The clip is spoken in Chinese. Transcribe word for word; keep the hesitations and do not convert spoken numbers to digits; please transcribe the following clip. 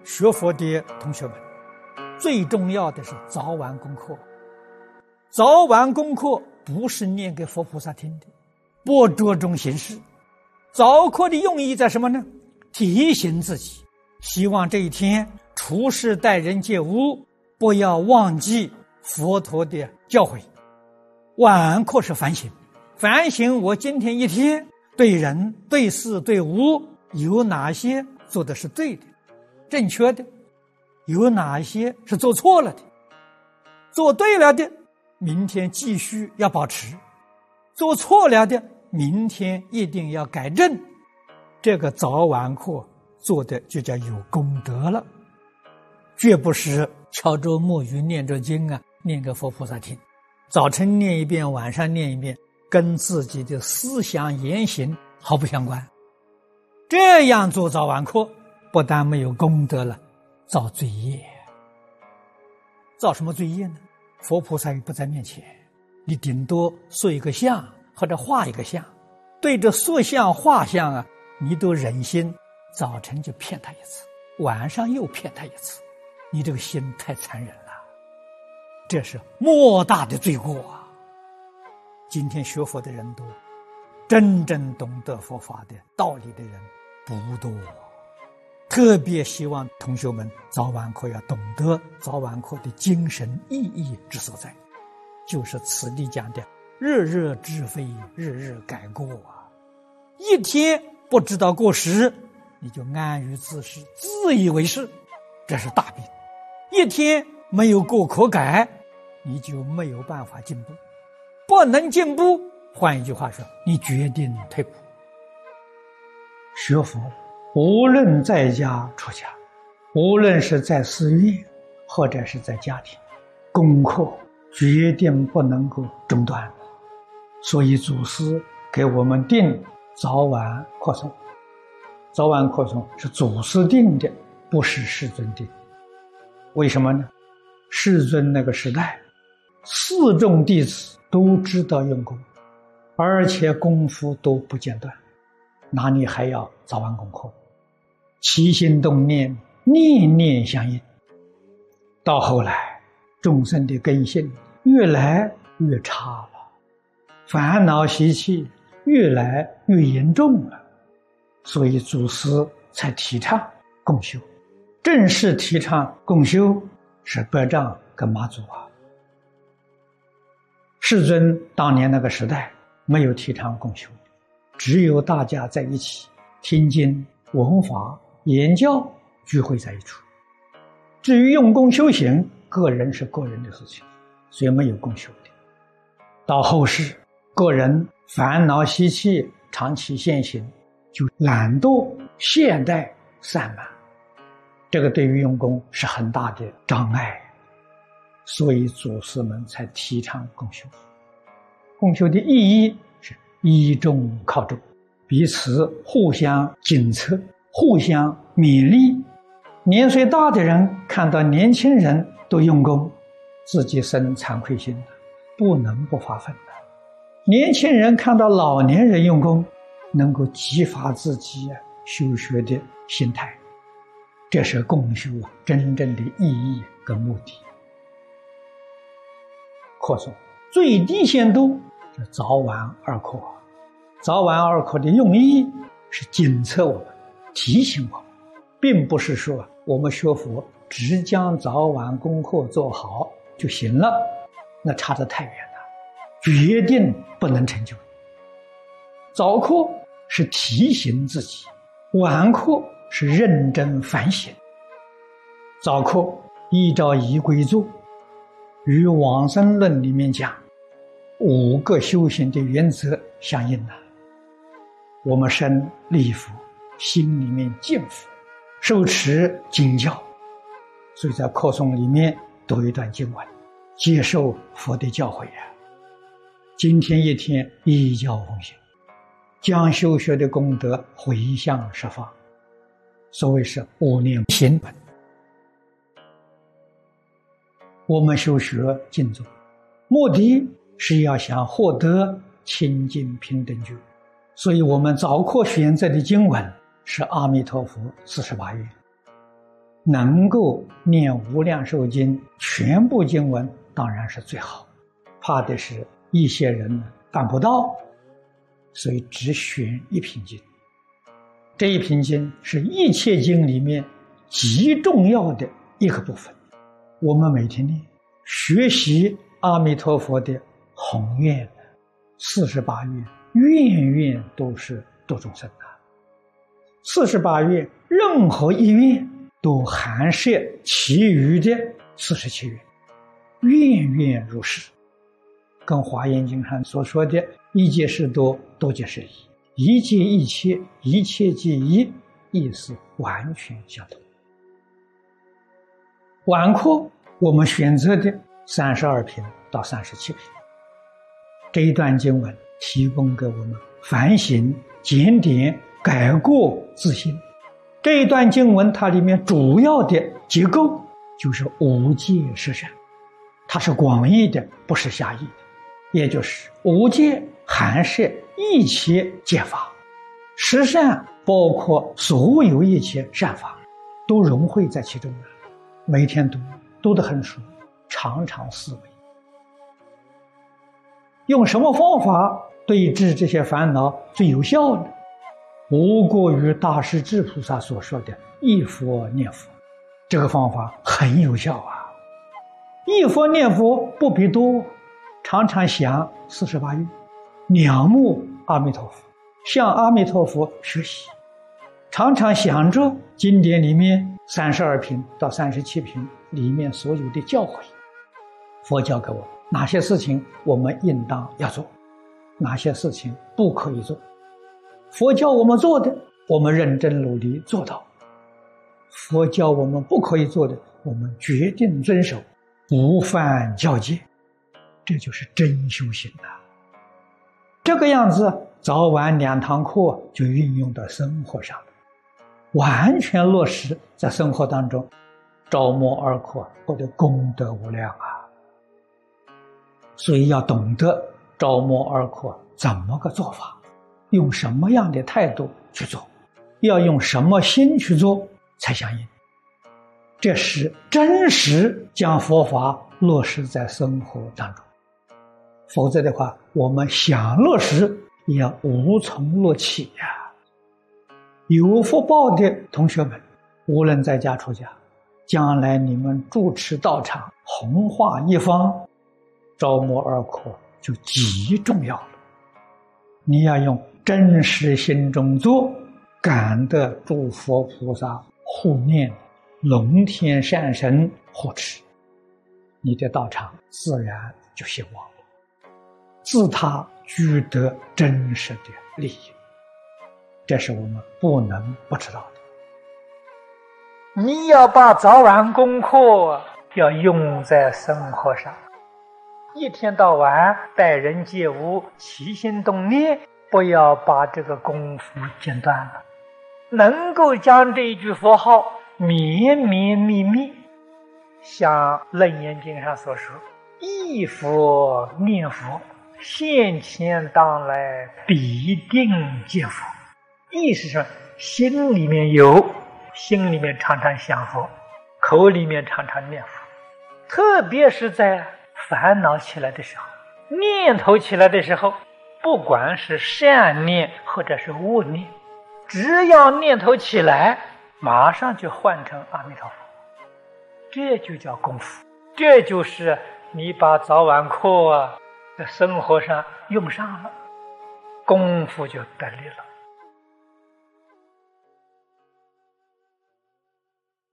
学佛的同学们，最重要的是早晚功课。早晚功课不是念给佛菩萨听的，不着重形式。早课的用意在什么呢？提醒自己，希望这一天处事待人接物，不要忘记佛陀的教诲。晚课是反省，反省我今天一天对人、对事、对物有哪些做的是对的、正确的，有哪些是做错了的。做对了的，明天继续要保持；做错了的，明天一定要改正。这个早晚课做的就叫有功德了，绝不是敲着木鱼念着经啊，念给佛菩萨听。早晨念一遍，晚上念一遍，跟自己的思想言行毫不相关。这样做早晚课，不但没有功德了，造罪业。造什么罪业呢？佛菩萨又不在面前，你顶多塑一个像或者画一个像，对着塑像画像啊，你都忍心早晨就骗他一次，晚上又骗他一次，你这个心太残忍了，这是莫大的罪过啊！今天学佛的人多，真正懂得佛法的道理的人不多。特别希望同学们早晚课要懂得早晚课的精神意义之所在，就是此地讲的日日知非，日日改过啊！一天不知道过时，你就安于自是，自以为是，这是大病。一天没有过可改，你就没有办法进步。不能进步，换一句话说，你决定退步。学佛无论在家出家，无论是在寺院或者是在家庭，功课决定不能够中断。所以祖师给我们定早晚课诵，早晚课诵是祖师定的，不是世尊定。为什么呢？世尊那个时代，四众弟子都知道用功，而且功夫都不间断，哪里还要早晚功课？起心动念，念念相应。到后来，众生的根性越来越差了，烦恼习气越来越严重了，所以祖师才提倡共修。正式提倡共修是百丈跟马祖啊。世尊当年那个时代没有提倡共修，只有大家在一起听经闻法研教，聚会在一处。至于用功修行，个人是个人的事情，所以没有共修的。到后世，个人烦恼习气长期现行，就懒惰懈怠散漫，这个对于用功是很大的障碍，所以祖师们才提倡共修。共修的意义是依众靠众，彼此互相检测，互相勉励。年岁大的人看到年轻人都用功，自己生惭愧心，不能不发奋的。年轻人看到老年人用功，能够激发自己修学的心态，这是共修真正的意义跟目的。课诵最低限度是早晚二课，早晚二课的用意是检测我们，提醒我们，并不是说我们学佛只将早晚功课做好就行了，那差得太远了，决定不能成就。早课是提醒自己，晚课是认真反省。早课依照仪规做，与往生论里面讲五个修行的原则相应了。我们身立佛，心里面敬佛，受持经教，所以在课诵里面读一段经文，接受佛的教诲啊。今天一天依教奉行，将修学的功德回向十方，所谓是无念行本。我们修学净宗，目的是要想获得清净平等觉，所以我们早课选择的经文是阿弥陀佛四十八愿。 能够念《无量寿经》全部经文，当然是最好。怕的是一些人办不到，所以只选一品经。这一品经是一切经里面极重要的一个部分。我们每天念，学习阿弥陀佛的宏愿，四十八愿，愿愿都是度众生的。四十八愿，任何一愿都含摄其余的四十七愿，愿愿如是。跟华严经上所说的一切事多，多皆是一，一切一切，一切即一，意思完全相同。晚课我们选择的三十二品到三十七品，这一段经文提供给我们反省、检点、改过自新。这一段经文它里面主要的结构就是无戒十善，它是广义的，不是狭义的，也就是无戒含摄一切戒法，十善包括所有一切善法，都融汇在其中了。每天读，读得很熟，常常思维。用什么方法对治这些烦恼最有效呢？无过于大势至菩萨所说的忆佛念佛，这个方法很有效啊！忆佛念佛不必多，常常想四十八愿，仰慕阿弥陀佛，向阿弥陀佛学习，常常想着经典里面三十二品到三十七品里面所有的教诲，佛教给我哪些事情我们应当要做，哪些事情不可以做。佛教我们做的，我们认真努力做到；佛教我们不可以做的，我们决定遵守，不犯教戒。这就是真修行啊！这个样子，早晚两堂课就运用到生活上了，完全落实在生活当中，朝暮二课，获得功德无量啊！所以要懂得朝暮二课怎么个做法，用什么样的态度去做，要用什么心去做才相应。这是真实将佛法落实在生活当中，否则的话，我们想落实也要无从落起呀、啊。有福报的同学们，无论在家出家，将来你们主持道场，弘化一方，朝暮二课就极重要了。你要用真实心中做，感得诸佛菩萨护念，龙天善神护持，你的道场自然就兴旺了，自他具得真实的利益。这是我们不能不知道的。你要把早晚功课要用在生活上，一天到晚待人接物，起心动念，不要把这个功夫间断了。能够将这一句佛号绵绵密密，像楞严经上所说，忆佛念佛，现前当来必定见佛。意思是心里面有，心里面常常想佛，口里面常常念佛。特别是在烦恼起来的时候，念头起来的时候，不管是善念或者是恶念，只要念头起来，马上就换成阿弥陀佛。这就叫功夫，这就是你把早晚课啊在生活上用上了，功夫就得力了。